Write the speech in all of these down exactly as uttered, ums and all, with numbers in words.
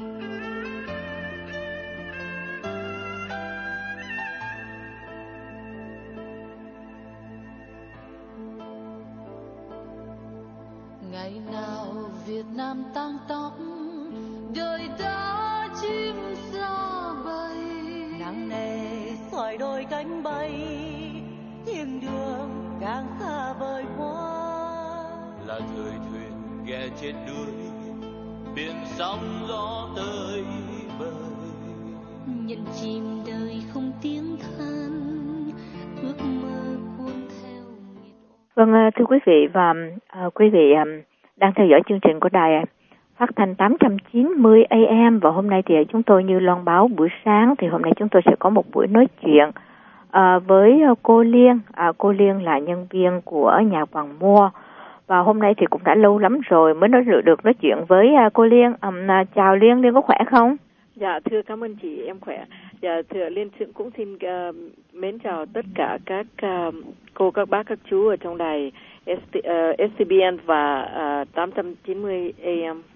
Ngày nào Việt Nam tang tóc, đời đã chim xa bay, nặng nề xoài đôi cánh bay, thiên đường càng xa vời quá. Là thời thuyền ghé trên núi, biển sóng gió tới bời, nhận chìm đời không tiếng than, ước mơ cuốn theo. Vâng, thưa quý vị, và uh, quý vị um, đang theo dõi chương trình của đài phát thanh tám trăm chín mươi A M, và hôm nay thì chúng tôi như loan báo buổi sáng thì hôm nay chúng tôi sẽ có một buổi nói chuyện uh, với cô Liên. Uh, cô Liên là nhân viên của nhà Hoàng Mua, và hôm nay thì cũng đã lâu lắm rồi mới nói được nói chuyện với uh, cô Liên. Um, uh, chào Liên, Liên có khỏe không? Dạ thưa, cảm ơn chị, em khỏe. Dạ thưa Liên cũng xin uh, mến chào tất cả các uh, cô, các bác, các chú ở trong đài S C B N và uh, tám trăm chín mươi A M.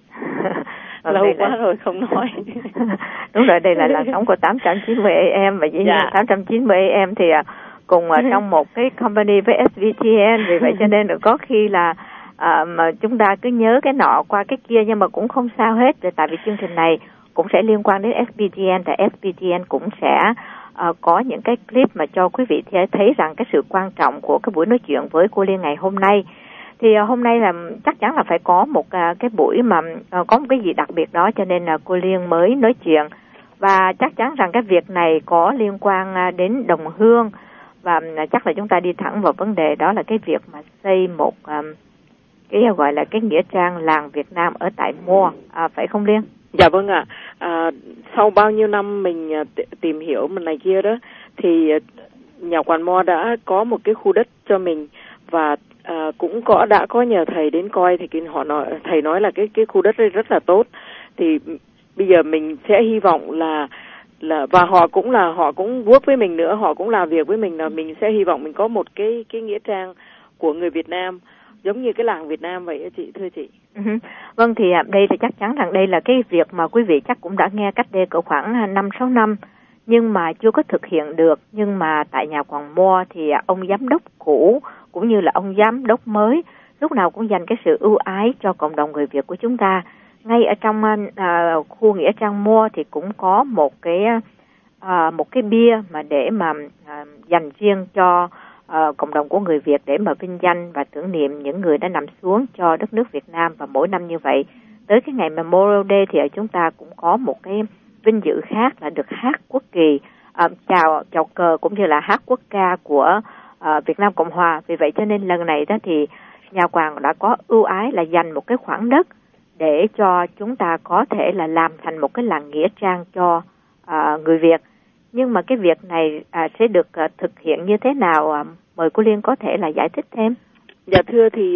Lâu quá là... rồi không nói. Đúng rồi, đây là làn sóng của tám trăm chín mươi A M, và dĩ nhiên dạ. tám trăm chín mươi A M thì uh, cùng ở trong một cái company với S V T N, vì vậy cho nên có khi là uh, mà chúng ta cứ nhớ cái nọ qua cái kia, nhưng mà cũng không sao hết, tại vì chương trình này cũng sẽ liên quan đến S V T N, tại S V T N cũng sẽ uh, có những cái clip mà cho quý vị thấy rằng cái sự quan trọng của cái buổi nói chuyện với cô Liên ngày hôm nay. Thì uh, hôm nay là chắc chắn là phải có một uh, cái buổi mà uh, có một cái gì đặc biệt đó, cho nên là uh, cô Liên mới nói chuyện. Và chắc chắn rằng cái việc này có liên quan uh, đến đồng hương, và uh, chắc là chúng ta đi thẳng vào vấn đề, đó là cái việc mà xây một um, cái gọi là cái nghĩa trang làng Việt Nam ở tại Mua, à, phải không Liên? Dạ vâng ạ. À, sau bao nhiêu năm mình t- tìm hiểu mình này kia đó, thì nhà Quản Mo đã có một cái khu đất cho mình, và à, cũng có đã có nhờ thầy đến coi, thì họ nói, thầy nói là cái cái khu đất đây rất là tốt. Thì bây giờ mình sẽ hy vọng là là và họ cũng là họ cũng work với mình nữa, họ cũng làm việc với mình, là mình sẽ hy vọng mình có một cái cái nghĩa trang của người Việt Nam, giống như cái làng Việt Nam vậy á chị, thưa chị. Uh-huh. Vâng, thì đây thì chắc chắn rằng đây là cái việc mà quý vị chắc cũng đã nghe cách đây cỡ khoảng năm sáu năm, nhưng mà chưa có thực hiện được. Nhưng mà tại nhà Hoàng Mo thì ông giám đốc cũ cũng như là ông giám đốc mới lúc nào cũng dành cái sự ưu ái cho cộng đồng người Việt của chúng ta. Ngay ở trong uh, khu nghĩa trang Mo thì cũng có một cái uh, một cái bia mà để mà uh, dành riêng cho Uh, cộng đồng của người Việt, để mà vinh danh và tưởng niệm những người đã nằm xuống cho đất nước Việt Nam. Và mỗi năm như vậy, tới cái ngày Memorial Day thì ở chúng ta cũng có một cái vinh dự khác là được hát quốc kỳ, uh, chào chào cờ cũng như là hát quốc ca của uh, Việt Nam Cộng Hòa. Vì vậy cho nên lần này đó thì nhà Hoàng đã có ưu ái là dành một cái khoảng đất để cho chúng ta có thể là làm thành một cái làng nghĩa trang cho uh, người Việt. Nhưng mà cái việc này à, sẽ được à, thực hiện như thế nào? À, mời cô Liên có thể là giải thích thêm. Dạ thưa, thì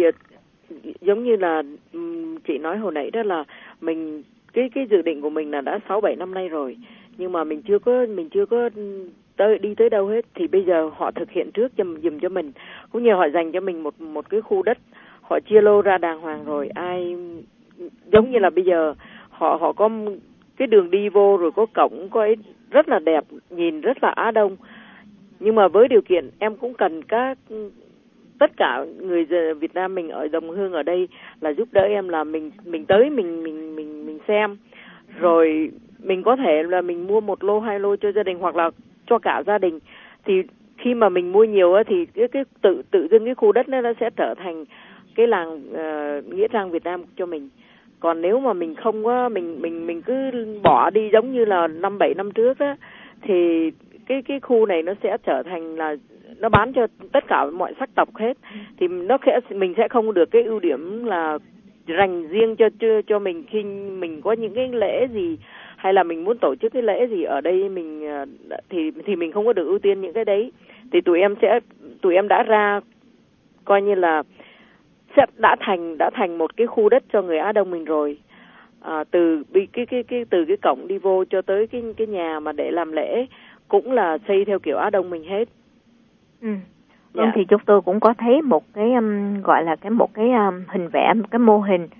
giống như là chị nói hồi nãy đó, là mình cái cái dự định của mình là đã sáu bảy năm nay rồi, nhưng mà mình chưa có mình chưa có tới đi tới đâu hết. Thì bây giờ họ thực hiện trước cho giùm cho mình, cũng như họ dành cho mình một một cái khu đất, họ chia lô ra đàng hoàng rồi. Ai giống như là bây giờ họ họ có cái đường đi vô, rồi có cổng, có ấy rất là đẹp, nhìn rất là Á Đông. Nhưng mà với điều kiện em cũng cần các tất cả người Việt Nam mình ở đồng hương ở đây là giúp đỡ em, là mình mình tới mình mình mình mình xem, rồi mình có thể là mình mua một lô hai lô cho gia đình, hoặc là cho cả gia đình. Thì khi mà mình mua nhiều á, thì cái cái tự tự dưng cái khu đất đó nó sẽ trở thành cái làng uh, nghĩa trang Việt Nam cho mình. Còn nếu mà mình không có mình mình mình cứ bỏ đi giống như là năm bảy năm trước á, thì cái cái khu này nó sẽ trở thành là nó bán cho tất cả mọi sắc tộc hết, thì nó sẽ mình sẽ không được cái ưu điểm là dành riêng cho cho cho mình khi mình có những cái lễ gì, hay là mình muốn tổ chức cái lễ gì ở đây mình thì thì mình không có được ưu tiên những cái đấy. Thì tụi em sẽ tụi em đã ra coi như là sẽ đã thành đã thành một cái khu đất cho người Á Đông mình rồi. À, từ cái cái cái từ cái cổng đi vô cho tới cái cái nhà mà để làm lễ cũng là xây theo kiểu Á Đông mình hết. Ừ. Vâng, dạ. Thì chúng tôi cũng có thấy một cái um, gọi là cái một cái um, hình vẽ, một cái mô hình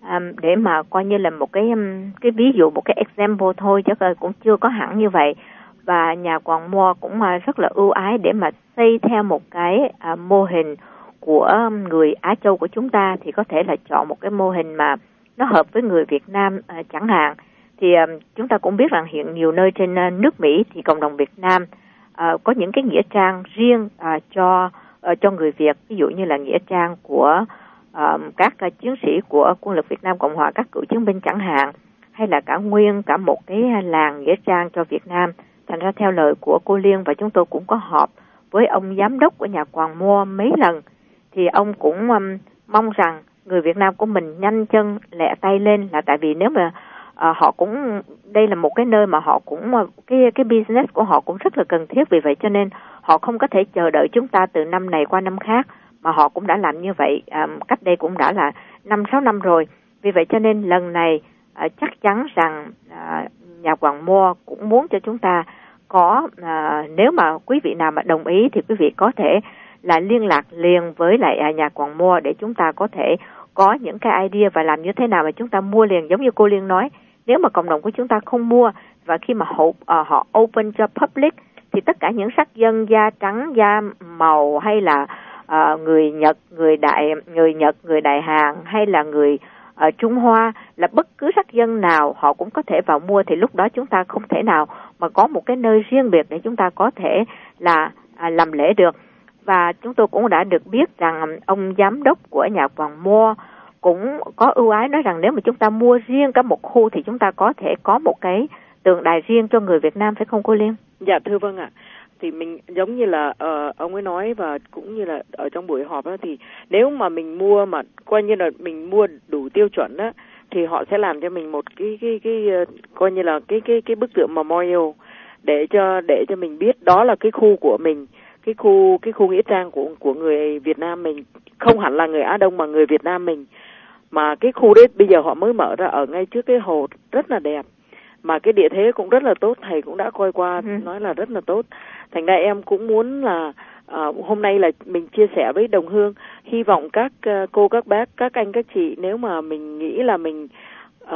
um, để mà coi như là một cái um, cái ví dụ, một cái example thôi, chứ cũng chưa có hẳn như vậy. Và nhà quản Moore cũng uh, rất là ưu ái để mà xây theo một cái uh, mô hình của người Á Châu của chúng ta, thì có thể là chọn một cái mô hình mà nó hợp với người Việt Nam uh, chẳng hạn. Thì uh, chúng ta cũng biết rằng hiện nhiều nơi trên uh, nước Mỹ thì cộng đồng Việt Nam uh, có những cái nghĩa trang riêng uh, cho uh, cho người Việt, ví dụ như là nghĩa trang của uh, các uh, chiến sĩ của quân lực Việt Nam Cộng hòa, các cựu chiến binh chẳng hạn, hay là cả nguyên cả một cái làng nghĩa trang cho Việt Nam. Thành ra theo lời của cô Liên, và chúng tôi cũng có họp với ông giám đốc của nhà quản Moore mấy lần, thì ông cũng um, mong rằng người Việt Nam của mình nhanh chân lẹ tay lên, là tại vì nếu mà uh, họ cũng, đây là một cái nơi mà họ cũng, cái cái business của họ cũng rất là cần thiết, vì vậy cho nên họ không có thể chờ đợi chúng ta từ năm này qua năm khác, mà họ cũng đã làm như vậy um, cách đây cũng đã là năm sáu năm rồi. Vì vậy cho nên lần này uh, chắc chắn rằng uh, nhà quản Moore cũng muốn cho chúng ta có, uh, nếu mà quý vị nào mà đồng ý thì quý vị có thể là liên lạc liền với lại nhà quản Moore để chúng ta có thể có những cái idea và làm như thế nào mà chúng ta mua liền. Giống như cô Liên nói, nếu mà cộng đồng của chúng ta không mua, và khi mà họ, uh, họ open cho public, thì tất cả những sắc dân da trắng, da màu, hay là uh, người Nhật, người Đại, người Nhật, người Đại Hàn, hay là người uh, Trung Hoa, là bất cứ sắc dân nào họ cũng có thể vào mua. Thì lúc đó chúng ta không thể nào mà có một cái nơi riêng biệt để chúng ta có thể là uh, làm lễ được. Và chúng tôi cũng đã được biết rằng ông giám đốc của nhà quản Moore cũng có ưu ái nói rằng nếu mà chúng ta mua riêng cả một khu thì chúng ta có thể có một cái tượng đài riêng cho người Việt Nam, phải không cô Liên? Dạ thưa vâng ạ. Thì mình giống như là uh, ông ấy nói, và cũng như là ở trong buổi họp đó, thì nếu mà mình mua mà coi như là mình mua đủ tiêu chuẩn đó, thì họ sẽ làm cho mình một cái cái cái uh, coi như là cái cái cái bức tượng memorial để cho để cho mình biết đó là cái khu của mình, cái khu cái khu nghĩa trang của của người Việt Nam mình, không hẳn là người Á Đông mà người Việt Nam mình. Mà cái khu đấy bây giờ họ mới mở ra ở ngay trước cái hồ rất là đẹp, mà cái địa thế cũng rất là tốt, thầy cũng đã coi qua, ừ. nói là rất là tốt. Thành ra em cũng muốn là uh, hôm nay là mình chia sẻ với đồng hương, hy vọng các uh, cô, các bác, các anh, các chị, nếu mà mình nghĩ là mình uh,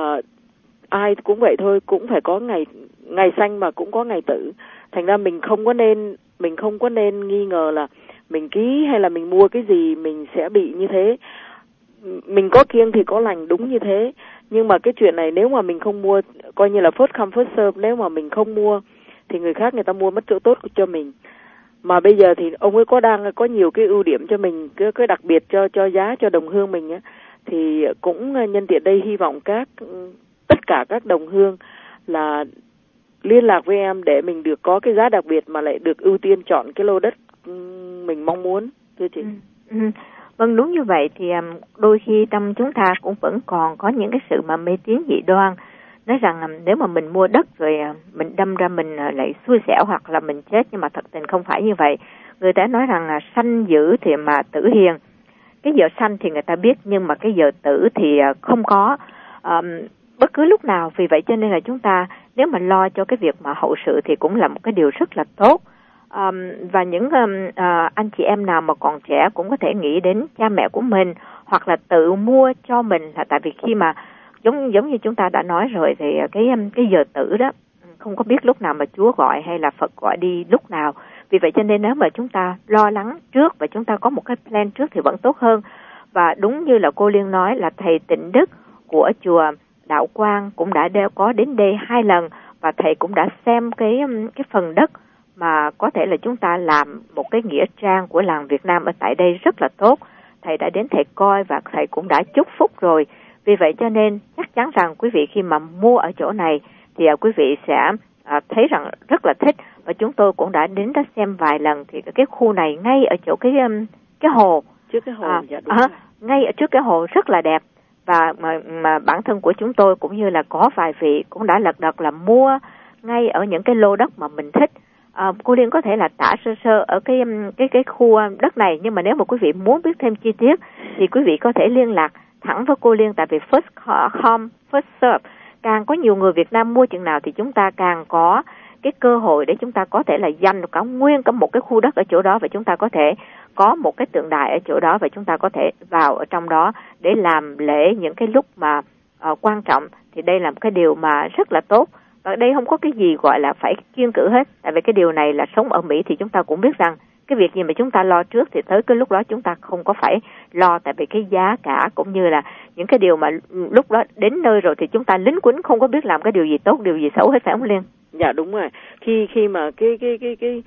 ai cũng vậy thôi, cũng phải có ngày ngày sanh mà cũng có ngày tử. Thành ra mình không có nên mình không có nên nghi ngờ là mình ký hay là mình mua cái gì mình sẽ bị như thế. Mình có kiêng thì có lành, đúng như thế. Nhưng mà cái chuyện này nếu mà mình không mua, coi như là first come first serve, nếu mà mình không mua thì người khác người ta mua mất chỗ tốt cho mình. Mà bây giờ thì ông ấy có đang có nhiều cái ưu điểm cho mình, cái, cái đặc biệt cho cho giá cho đồng hương mình á, thì cũng nhân tiện đây hy vọng các tất cả các đồng hương là liên lạc với em để mình được có cái giá đặc biệt mà lại được ưu tiên chọn cái lô đất mình mong muốn, thưa chị. Ừ. Ừ. Vâng, đúng như vậy. Thì đôi khi trong chúng ta cũng vẫn còn có những cái sự mà mê tín dị đoan, nói rằng nếu mà mình mua đất rồi mình đâm ra mình lại xui xẻo hoặc là mình chết, nhưng mà thật tình không phải như vậy. Người ta nói rằng là sanh dữ thì mà tử hiền. Cái giờ sanh thì người ta biết, nhưng mà cái giờ tử thì không có um, bất cứ lúc nào. Vì vậy cho nên là chúng ta nếu mà lo cho cái việc mà hậu sự thì cũng là một cái điều rất là tốt. Um, và những um, uh, anh chị em nào mà còn trẻ cũng có thể nghĩ đến cha mẹ của mình, hoặc là tự mua cho mình, là tại vì khi mà giống giống như chúng ta đã nói rồi, thì cái um, cái giờ tử đó không có biết lúc nào mà Chúa gọi hay là Phật gọi đi lúc nào. Vì vậy cho nên nếu mà chúng ta lo lắng trước và chúng ta có một cái plan trước thì vẫn tốt hơn. Và đúng như là cô Liên nói, là thầy Tịnh Đức của chùa Đạo Quang cũng đã có đến đây hai lần, và thầy cũng đã xem cái cái phần đất mà có thể là chúng ta làm một cái nghĩa trang của làng Việt Nam ở tại đây rất là tốt. Thầy đã đến thầy coi và thầy cũng đã chúc phúc rồi. Vì vậy cho nên chắc chắn rằng quý vị khi mà mua ở chỗ này thì quý vị sẽ thấy rằng rất là thích. Và chúng tôi cũng đã đến đó xem vài lần. Thì cái khu này ngay ở chỗ cái cái hồ, trước cái hồ, à, dạ, đúng à, ngay ở trước cái hồ rất là đẹp. Và mà, mà bản thân của chúng tôi cũng như là có vài vị cũng đã lật đật là mua ngay ở những cái lô đất mà mình thích. À, cô Liên có thể là tả sơ sơ ở cái cái cái khu đất này, nhưng mà nếu mà quý vị muốn biết thêm chi tiết thì quý vị có thể liên lạc thẳng với cô Liên, tại vì first come first serve, càng có nhiều người Việt Nam mua chừng nào thì chúng ta càng có cái cơ hội để chúng ta có thể là dành cả nguyên cả một cái khu đất ở chỗ đó, và chúng ta có thể có một cái tượng đài ở chỗ đó, và chúng ta có thể vào ở trong đó để làm lễ những cái lúc mà uh, quan trọng. Thì đây là một cái điều mà rất là tốt, và đây không có cái gì gọi là phải kiêng cữ hết. Tại vì cái điều này là sống ở Mỹ thì chúng ta cũng biết rằng cái việc gì mà chúng ta lo trước thì tới cái lúc đó chúng ta không có phải lo, tại vì cái giá cả cũng như là những cái điều mà lúc đó đến nơi rồi thì chúng ta lính quýnh không có biết làm cái điều gì tốt, điều gì xấu hết, phải không Liên? Dạ đúng rồi. Khi khi mà cái cái cái cái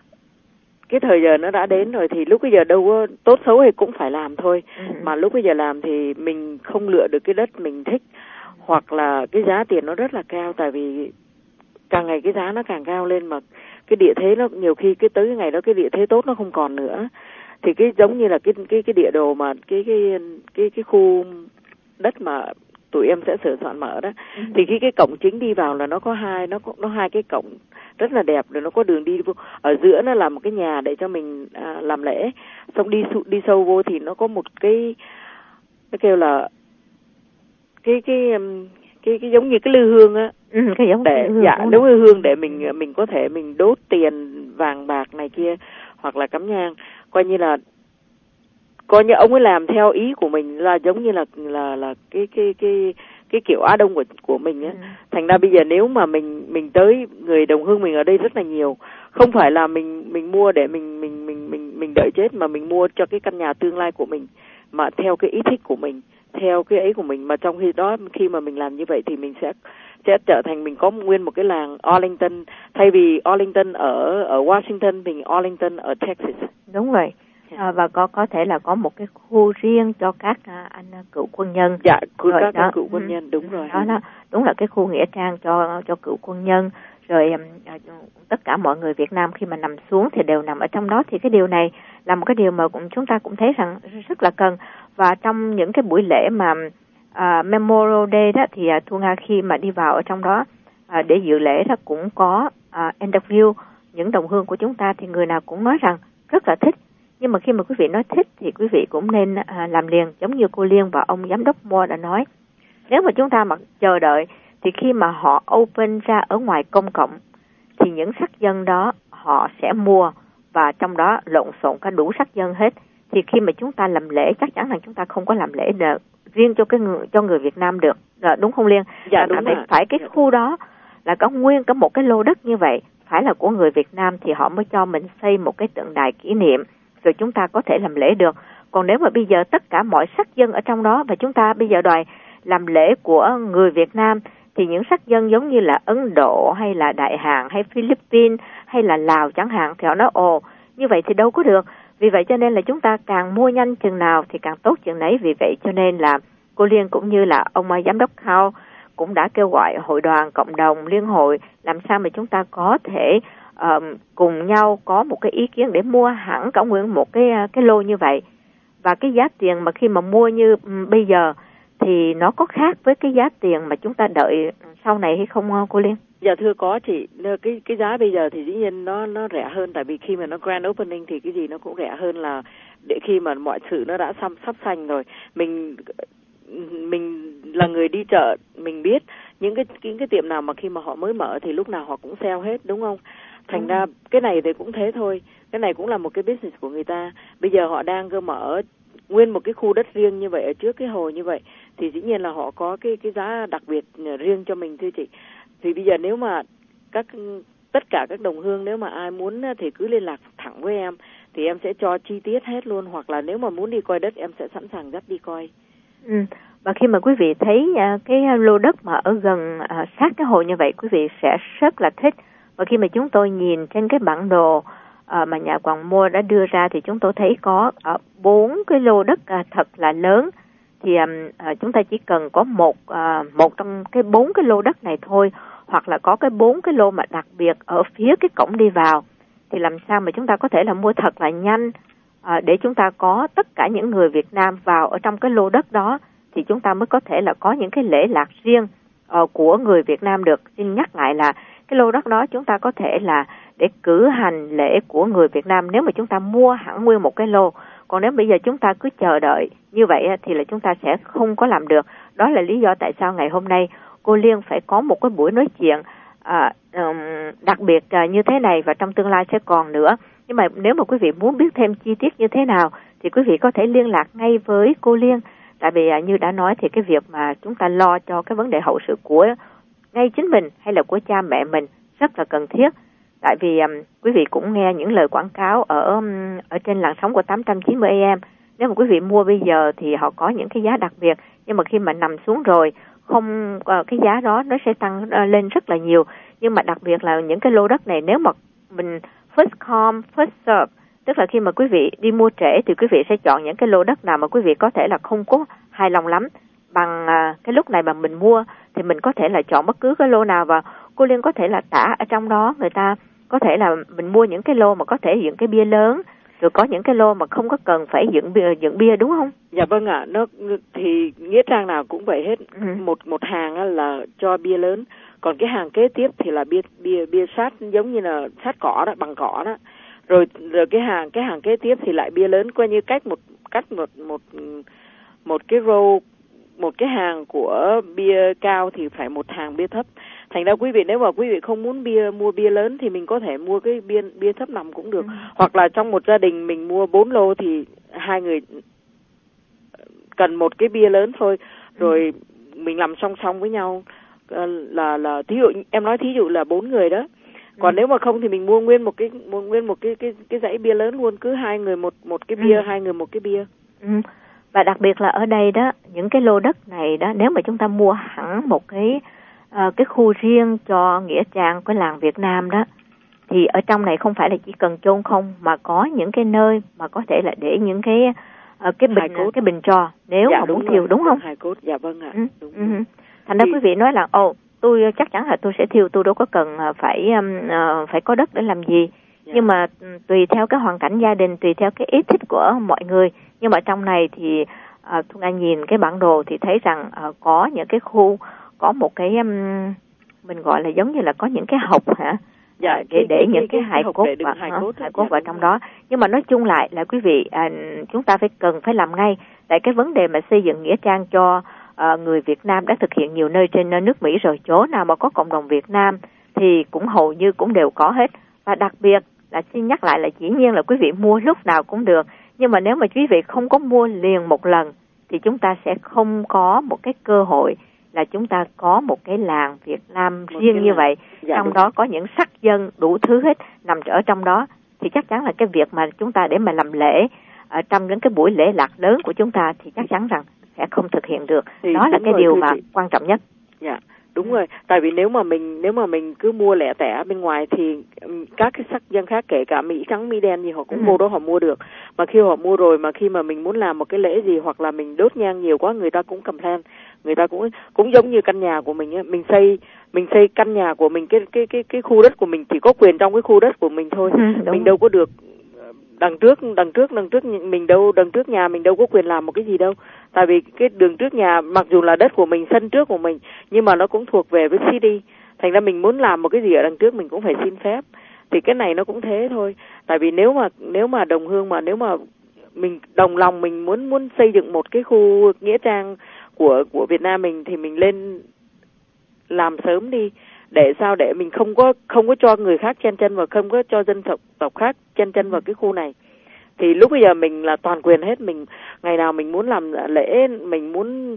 cái thời giờ nó đã đến rồi thì lúc bây giờ đâu có tốt xấu thì cũng phải làm thôi. Ừ. Mà lúc bây giờ làm thì mình không lựa được cái đất mình thích, hoặc là cái giá tiền nó rất là cao, tại vì càng ngày cái giá nó càng cao lên, mà cái địa thế nó nhiều khi cái tới cái ngày đó cái địa thế tốt nó không còn nữa, thì cái giống như là cái cái cái địa đồ mà cái cái cái cái khu đất mà tụi em sẽ sửa soạn mở đó, ừ. thì khi cái cổng chính đi vào là nó có hai nó có nó hai cái cổng rất là đẹp, rồi nó có đường đi vô, ở giữa nó là một cái nhà để cho mình à, làm lễ, xong đi đi sâu vô thì nó có một cái nó kêu là cái cái cái cái giống như cái lư hương á, ừ, cái giống để hương, dạ đúng lư hương để mình mình có thể mình đốt tiền vàng bạc này kia, hoặc là cắm nhang, coi như là coi như ông ấy làm theo ý của mình, là giống như là là là cái cái cái cái kiểu Á Đông của của mình á. Ừ. Thành ra bây giờ nếu mà mình mình tới, người đồng hương mình ở đây rất là nhiều, không phải là mình mình mua để mình mình mình mình mình đợi chết, mà mình mua cho cái căn nhà tương lai của mình, mà theo cái ý thích của mình, theo cái ấy của mình. Mà trong khi đó khi mà mình làm như vậy thì mình sẽ sẽ trở thành mình có nguyên một cái làng Arlington, thay vì Arlington ở ở Washington, mình Arlington ở Texas. Đúng rồi. À, và có có thể là có một cái khu riêng cho các à, anh cựu quân nhân. Dạ, khu các anh cựu quân nhân, đúng rồi. Đó, đó đúng là cái khu nghĩa trang cho cho cựu quân nhân. Rồi à, tất cả mọi người Việt Nam khi mà nằm xuống thì đều nằm ở trong đó. Thì cái điều này là một cái điều mà cũng chúng ta cũng thấy rằng rất là cần. Và trong những cái buổi lễ mà à, Memorial Day đó thì à, Thu Nga khi mà đi vào ở trong đó à, để dự lễ đó cũng có à, interview những đồng hương của chúng ta, thì người nào cũng nói rằng rất là thích. Nhưng mà khi mà quý vị nói thích thì quý vị cũng nên à, làm liền, giống như cô Liên và ông giám đốc Moore đã nói. Nếu mà chúng ta mà chờ đợi thì khi mà họ open ra ở ngoài công cộng thì những sắc dân đó họ sẽ mua, và trong đó lộn xộn cả đủ sắc dân hết. Thì khi mà chúng ta làm lễ chắc chắn là chúng ta không có làm lễ được riêng cho cái người cho người Việt Nam được, à, đúng không Liên? Dạ đúng phải, phải cái khu đó là có nguyên cả một cái lô đất như vậy phải là của người Việt Nam thì họ mới cho mình xây một cái tượng đài kỷ niệm, rồi chúng ta có thể làm lễ được. Còn nếu mà bây giờ tất cả mọi sắc dân ở trong đó và chúng ta bây giờ đòi làm lễ của người Việt Nam thì những sắc dân giống như là Ấn Độ hay là Đại Hàn hay Philippines hay là Lào chẳng hạn thì họ nói ồ như vậy thì đâu có được. Vì vậy cho nên là chúng ta càng mua nhanh chừng nào thì càng tốt chừng nấy. Vì vậy cho nên là cô Liên cũng như là ông giám đốc Cao cũng đã kêu gọi hội đoàn, cộng đồng, liên hội làm sao mà chúng ta có thể uh, cùng nhau có một cái ý kiến để mua hẳn cả nguyên một cái cái lô như vậy. Và cái giá tiền mà khi mà mua như um, bây giờ thì nó có khác với cái giá tiền mà chúng ta đợi sau này hay không cô Liên? Dạ thưa có chị, cái cái giá bây giờ thì dĩ nhiên nó nó rẻ hơn, tại vì khi mà nó grand opening thì cái gì nó cũng rẻ hơn là để khi mà mọi sự nó đã sắp sắp xanh rồi. Mình mình là người đi chợ, mình biết những cái những cái tiệm nào mà khi mà họ mới mở thì lúc nào họ cũng sale hết, đúng không? Thành ừ. ra cái này thì cũng thế thôi, cái này cũng là một cái business của người ta. Bây giờ họ đang cơ mở nguyên một cái khu đất riêng như vậy ở trước cái hồ như vậy thì dĩ nhiên là họ có cái cái giá đặc biệt riêng cho mình thưa chị. Thì bây giờ nếu mà các tất cả các đồng hương nếu mà ai muốn thì cứ liên lạc thẳng với em thì em sẽ cho chi tiết hết luôn, hoặc là nếu mà muốn đi coi đất em sẽ sẵn sàng dắt đi coi. Ừ. Và khi mà quý vị thấy uh, cái lô đất mà ở gần uh, sát cái hồ như vậy, quý vị sẽ rất là thích. Và khi mà chúng tôi nhìn trên cái bản đồ uh, mà nhà Hoàng Moore đã đưa ra thì chúng tôi thấy có bốn uh, cái lô đất uh, thật là lớn. Thì um, uh, chúng ta chỉ cần có một uh, một trong cái bốn cái lô đất này thôi, hoặc là có cái bốn cái lô mà đặc biệt ở phía cái cổng đi vào, thì làm sao mà chúng ta có thể là mua thật là nhanh à, để chúng ta có tất cả những người Việt Nam vào ở trong cái lô đất đó, thì chúng ta mới có thể là có những cái lễ lạc riêng uh, của người Việt Nam được. Xin nhắc lại là cái lô đất đó chúng ta có thể là để cử hành lễ của người Việt Nam nếu mà chúng ta mua hẳn nguyên một cái lô. Còn nếu bây giờ chúng ta cứ chờ đợi như vậy thì là chúng ta sẽ không có làm được. Đó là lý do tại sao ngày hôm nay cô Liên phải có một cái buổi nói chuyện à, um, đặc biệt à, như thế này và trong tương lai sẽ còn nữa. Nhưng mà nếu mà quý vị muốn biết thêm chi tiết như thế nào thì quý vị có thể liên lạc ngay với cô Liên. Tại vì à, như đã nói thì cái việc mà chúng ta lo cho cái vấn đề hậu sự của ngay chính mình hay là của cha mẹ mình rất là cần thiết. Tại vì um, quý vị cũng nghe những lời quảng cáo ở um, ở trên làn sóng của tám trăm chín mươi A M. Nếu mà quý vị mua bây giờ thì họ có những cái giá đặc biệt, nhưng mà khi mà nằm xuống rồi không uh, cái giá đó nó sẽ tăng uh, lên rất là nhiều. Nhưng mà đặc biệt là những cái lô đất này, nếu mà mình first come first serve, tức là khi mà quý vị đi mua trễ thì quý vị sẽ chọn những cái lô đất nào mà quý vị có thể là không có hài lòng lắm bằng uh, cái lúc này mà mình mua, thì mình có thể là chọn bất cứ cái lô nào. Và cô Liên có thể là tả ở trong đó, người ta có thể là mình mua những cái lô mà có thể dựng cái bia lớn, rồi có những cái lô mà không có cần phải dựng bia, dựng bia đúng không? Dạ vâng ạ, à, nó thì nghĩa trang nào cũng vậy hết. Ừ. Một một hàng là cho bia lớn, còn cái hàng kế tiếp thì là bia bia bia sát, giống như là sát cỏ đó, bằng cỏ đó. Rồi rồi cái hàng cái hàng kế tiếp thì lại bia lớn, coi như cách một cách một một một cái row, một cái hàng của bia cao thì phải một hàng bia thấp. Thành ra quý vị, nếu mà quý vị không muốn bia mua bia lớn thì mình có thể mua cái bia bia thấp nằm cũng được. Ừ. Hoặc là trong một gia đình mình mua bốn lô thì hai người cần một cái bia lớn thôi, rồi ừ. mình làm song song với nhau, là là thí dụ em nói thí dụ là bốn người đó. Còn ừ. nếu mà không thì mình mua nguyên một cái mua nguyên một cái cái cái dãy bia lớn luôn, cứ hai người một một cái bia, ừ. hai người một cái bia. Ừ. Và đặc biệt là ở đây đó, những cái lô đất này đó, nếu mà chúng ta mua hẳn một cái uh, cái khu riêng cho nghĩa trang của làng Việt Nam đó, thì ở trong này không phải là chỉ cần chôn không, mà có những cái nơi mà có thể là để những cái uh, cái bình cái bình tro nếu dạ, mà muốn thiêu, đúng không? Hài cốt, dạ vâng ạ. Ừ. Ừ. Thành ra thì... quý vị nói là ồ, tôi chắc chắn là tôi sẽ thiêu, tôi đâu có cần phải um, uh, phải có đất để làm gì. Dạ. Nhưng mà tùy theo cái hoàn cảnh gia đình, tùy theo cái ý thích của mọi người. Nhưng mà trong này thì uh, Thu Anh nhìn cái bản đồ thì thấy rằng uh, có những cái khu, có một cái um, mình gọi là giống như là có những cái hộc hả? Dạ, để cái, để cái, những cái, cái hài cốt và hài cốt, hài cốt vào trong đó. Nhưng mà nói chung lại là quý vị, à, chúng ta phải cần phải làm ngay. Tại cái vấn đề mà xây dựng nghĩa trang cho à, người Việt Nam đã thực hiện nhiều nơi trên nước Mỹ rồi. Chỗ nào mà có cộng đồng Việt Nam thì cũng hầu như cũng đều có hết. Và đặc biệt là xin nhắc lại là dĩ nhiên là quý vị mua lúc nào cũng được. Nhưng mà nếu mà quý vị không có mua liền một lần thì chúng ta sẽ không có một cái cơ hội là chúng ta có một cái làng Việt Nam một riêng như làng. Vậy. Dạ, trong đúng. Đó có những sắc dân đủ thứ hết nằm ở trong đó, thì chắc chắn là cái việc mà chúng ta để mà làm lễ ở trong những cái buổi lễ lạc lớn của chúng ta thì chắc chắn rằng sẽ không thực hiện được. Thì đó là cái rồi, điều mà chị. quan trọng nhất. Dạ, đúng rồi. Tại vì nếu mà mình nếu mà mình cứ mua lẻ tẻ bên ngoài thì các cái sắc dân khác, kể cả Mỹ trắng Mỹ đen gì họ cũng ừ. vô đó họ mua được. Mà khi họ mua rồi, mà khi mà mình muốn làm một cái lễ gì hoặc là mình đốt nhang nhiều quá, người ta cũng complain. Người ta cũng cũng giống như căn nhà của mình ấy, mình xây mình xây căn nhà của mình, cái cái cái cái khu đất của mình chỉ có quyền trong cái khu đất của mình thôi. Ừ, mình đâu có được đằng trước đằng trước đằng trước mình đâu đằng trước nhà mình đâu có quyền làm một cái gì đâu. Tại vì cái đường trước nhà mặc dù là đất của mình, sân trước của mình, nhưng mà nó cũng thuộc về với city. Thành ra mình muốn làm một cái gì ở đằng trước mình cũng phải xin phép. Thì cái này nó cũng thế thôi. Tại vì nếu mà nếu mà đồng hương mà nếu mà mình đồng lòng mình muốn muốn xây dựng một cái khu nghĩa trang của của Việt Nam mình thì mình lên làm sớm đi, để sao để mình không có không có cho người khác chen chân và không có cho dân tộc tộc khác chen chân vào cái khu này. Thì lúc bây giờ mình là toàn quyền hết, mình ngày nào mình muốn làm lễ, mình muốn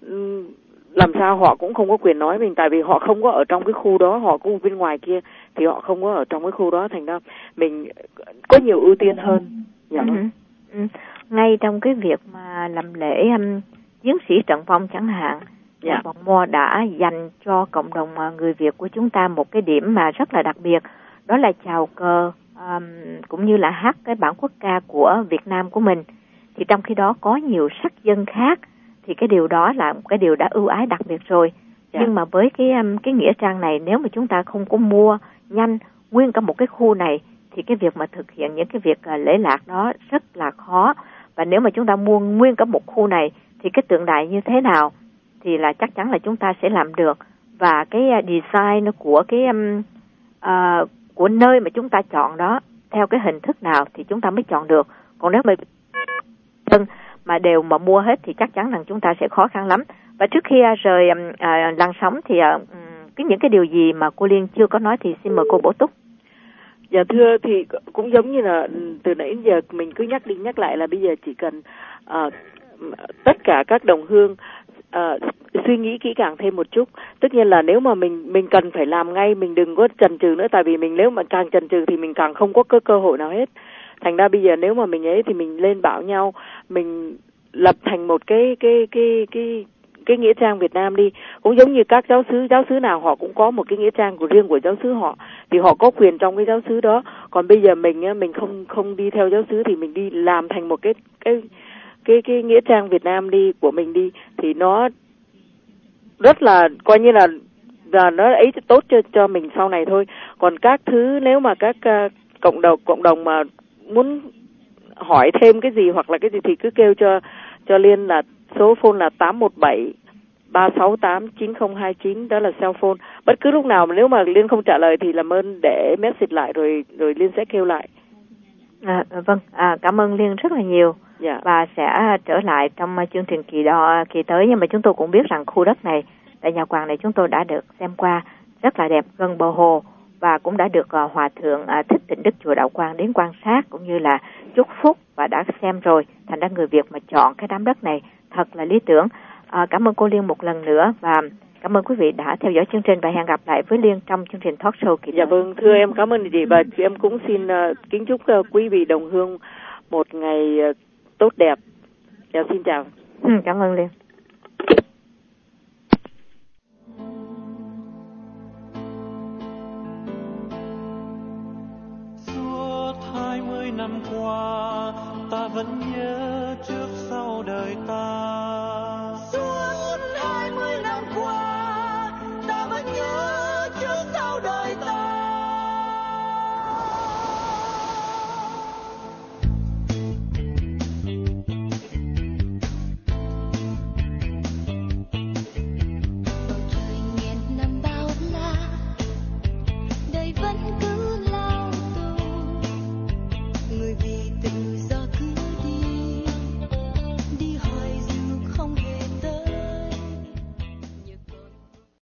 làm sao họ cũng không có quyền nói mình, tại vì họ không có ở trong cái khu đó, họ cũng bên ngoài kia thì họ không có ở trong cái khu đó, thành ra mình có nhiều ưu tiên hơn. Dạ. Ừ. Ừ. Ngay trong cái việc mà làm lễ um, chiến sĩ trận vong chẳng hạn, dạ. Bọn Mo đã dành cho cộng đồng người Việt của chúng ta một cái điểm mà rất là đặc biệt, đó là chào cờ um, cũng như là hát cái bản quốc ca của Việt Nam của mình. Thì trong khi đó có nhiều sắc dân khác thì cái điều đó là cái điều đã ưu ái đặc biệt rồi. Dạ. Nhưng mà với cái um, cái nghĩa trang này, nếu mà chúng ta không có mua nhanh nguyên cả một cái khu này thì cái việc mà thực hiện những cái việc uh, lễ lạc đó rất là khó. Và nếu mà chúng ta mua nguyên cả một khu này thì cái tượng đài như thế nào thì là chắc chắn là chúng ta sẽ làm được. Và cái design của cái um, uh, của nơi mà chúng ta chọn đó theo cái hình thức nào thì chúng ta mới chọn được. Còn nếu mà dân mà đều mà mua hết thì chắc chắn rằng chúng ta sẽ khó khăn lắm. Và trước khi uh, rời uh, làn sóng thì uh, cái những cái điều gì mà cô Liên chưa có nói thì xin mời cô bổ túc. Dạ thưa, thì cũng giống như là từ nãy đến giờ mình cứ nhắc đi nhắc lại là bây giờ chỉ cần uh, tất cả các đồng hương uh, suy nghĩ kỹ càng thêm một chút. Tất nhiên là nếu mà mình mình cần phải làm ngay, mình đừng có chần chừ nữa, tại vì mình nếu mà càng chần chừ thì mình càng không có cơ cơ hội nào hết. Thành ra bây giờ nếu mà mình ấy thì mình lên bảo nhau, mình lập thành một cái cái cái cái cái nghĩa trang Việt Nam đi. Cũng giống như các giáo xứ, giáo xứ nào họ cũng có một cái nghĩa trang của riêng của giáo xứ họ, thì họ có quyền trong cái giáo xứ đó. Còn bây giờ mình á, mình không không đi theo giáo xứ thì mình đi làm thành một cái cái cái cái nghĩa trang Việt Nam đi của mình đi, thì nó rất là coi như là là nó ấy tốt cho cho mình sau này thôi. Còn các thứ nếu mà các uh, cộng đồng cộng đồng mà muốn hỏi thêm cái gì hoặc là cái gì thì cứ kêu cho cho Liên là số phone là tám một bảy ba sáu tám chín không hai chín, đó là cell phone. Bất cứ lúc nào mà nếu mà Liên không trả lời thì làm ơn để message lại rồi rồi Liên sẽ kêu lại. À, vâng, à, cảm ơn Liên rất là nhiều. Dạ. Và sẽ trở lại trong chương trình kỳ đo kỳ tới, nhưng mà chúng tôi cũng biết rằng khu đất này tại nhà Quàng này chúng tôi đã được xem qua, rất là đẹp, gần bờ hồ, và cũng đã được uh, Hòa thượng uh, Thích Tịnh Đức chùa Đạo Quang đến quan sát cũng như là chúc phúc và đã xem rồi. Thành ra người Việt mà chọn cái đám đất này thật là lý tưởng. Uh, cảm ơn cô Liên một lần nữa và cảm ơn quý vị đã theo dõi chương trình và hẹn gặp lại với Liên trong chương trình talk show kỳ tới. Dạ vâng, thưa em cảm ơn chị, và em cũng xin uh, kính chúc uh, quý vị đồng hương một ngày uh, tốt đẹp. Dạ, xin chào. Ừ, cảm ơn Liên. Suốt hai mươi năm qua ta vẫn nhớ trước sau đời ta